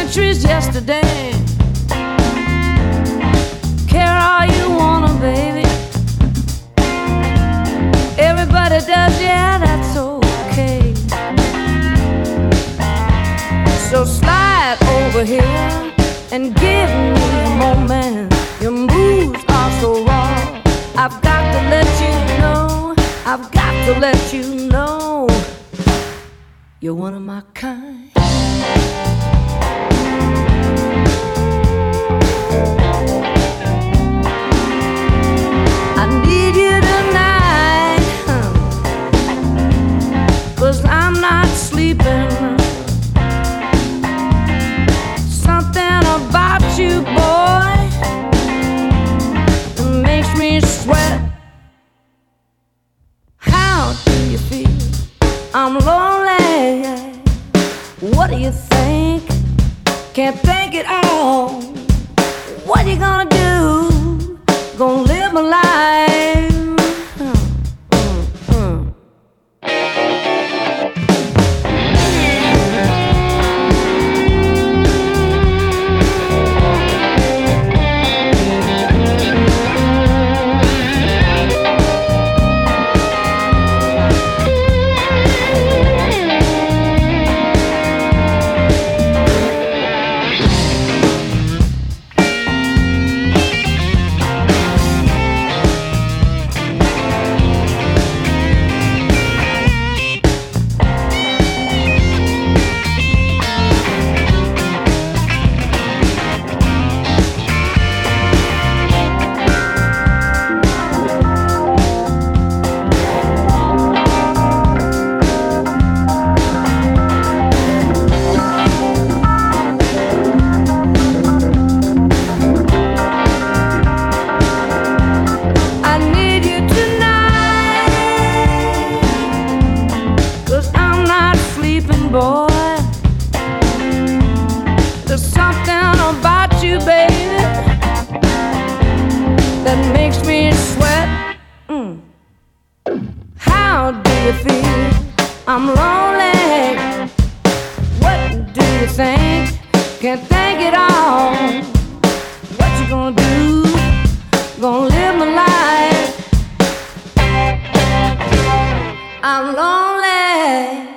centuries yesterday. Care all you wanna, baby. Everybody does, yeah, that's okay. So slide over here and give me a moment. Your moves are so raw. I've got to let you know, I've got to let you know, you're one of my kind. I need you tonight, 'cause I'm not sleeping. Something about you, boy, makes me sweat. How do you feel? I'm lonely. What do you think? Can't think it all. What you gonna do? Gonna live my life. Boy, there's something about you, baby, that makes me sweat. How do you feel? I'm lonely. What do you think? Can't think it all. What you gonna do? Gonna live my life. I'm lonely.